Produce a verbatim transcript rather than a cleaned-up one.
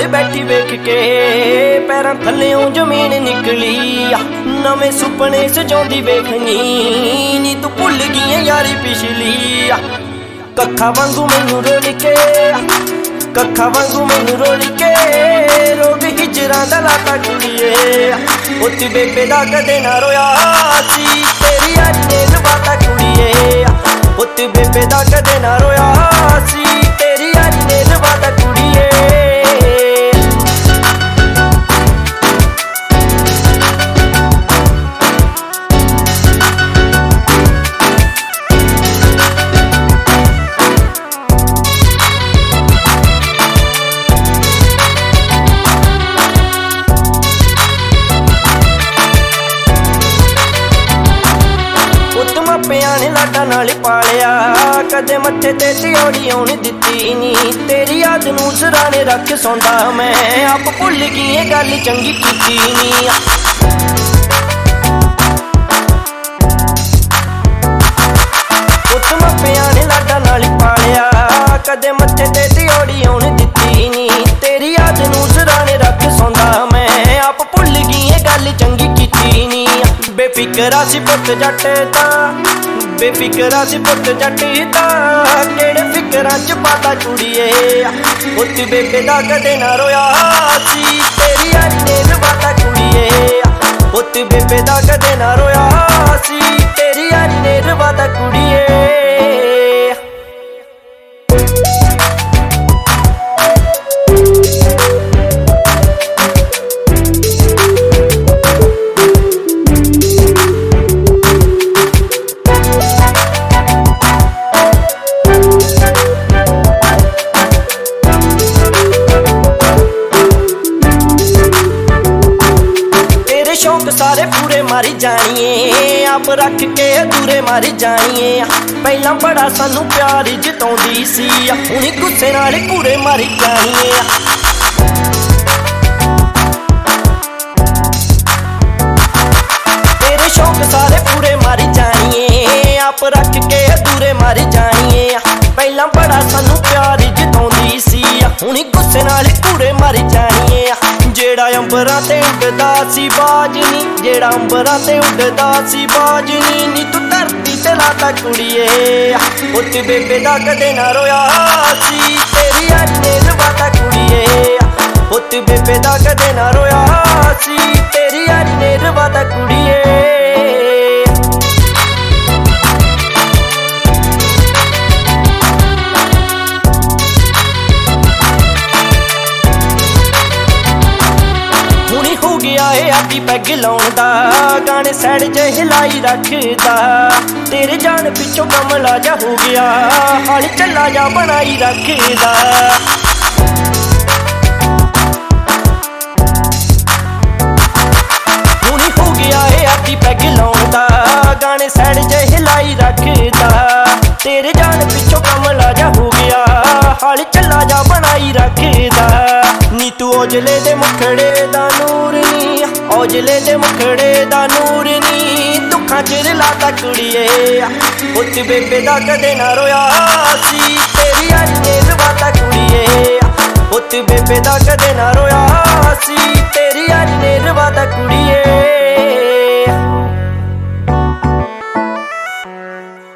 नाल बैठी वेख के पैरां थल्लेओं जमीन निकली। नवें सुपने सजाउंदी वेखनी नी तू भुल गई यारी पिछली। कक्खा वांगू मैनू रोल के कक्खा वांगू मैनू रोल के रोग हिजरां दा लाता कुड़िए। उत्ती बेबे दा कदे ना रोया सी तेरी यारी ने लवाता कुड़िए। उत्ती बेबे दा कदे ना रोया सी तेरी यारी ने लवाता कुड़िए। मापियां ने लाडा नाल पालिया कदे मत्थे ते त्योड़ी आउण दित्ती नी। तेरी याद नूं सराणे रख सौंदा मैं आप भुल गई गल चंगी कीती नी। पुत मापियां ने लाडा नाल पालिया कदे मत्थे ते त्योड़ी आउण दित्ती नी। तेरी याद नूं सराणे रख सौंदा मैं आप भुल गई गल चंगी कीती नी। बेफिकरा सी पुत जट दा बेफिकरा सी पुत जट दा केड़े फिकरां च पाता कुड़िए। उत्ती बेबे दा कदे ना रोया सी तेरी यारी ने लवाता कुड़िए। उत्ती बेबे दा कदे ना रोया सी तेरी यारी ने लवाता कुड़िए। शौक सारे पूरे मारी जानिए आप रख के अधूरे मारी जानिए। पहला बड़ा सानू प्यार जताउंदी सी हुण गुस्से नाल कूड़े मारी जानिए। तेरे शौक सारे पूरे मारी जानिए आप रख के अधूरे मारी जानिए। पहला बड़ा सानू प्यार जताउंदी सी हुण गुस्से नाल कूड़े मारी जानिए। जेड़ा अंबरां ते उड़दा सी बाज नी जेड़ा अंबरां ते उड़दा सी बाज नी नी तू धरती ते लाता कुड़िए। उत्ती बेबे दा कदे ना रोया सी तेरी यारी ने लवाता कुड़िए। उत्ती बेबे दा कदे ना रोया सी तेरी यारी ने लवाता कुड़िए। आदि पैग लाउण दा गाने सैड च हिलाई रखदा। तेरे जान पिछों कमला जा हो गया हाल चला जा बनाई रखदा। हुण हो गया है आदि पैग लाउण दा गाने सैड च हिलाई रखदा। तेरे जान पिछों कमला जा हो गया हाल चला जा बनाई रखदा। नी तू औजले दे मुखड़े दा नूर नी औजले दे मुखड़े दा नूर नी दुखां च रलाता कुड़िए। उत्ती बेबे दा कदे ना रोया सी तेरी यारी ने लवाता कुड़िए। उत्ती बेबे दा कदे ना रोया सी तेरी यारी ने लवाता कुड़िए।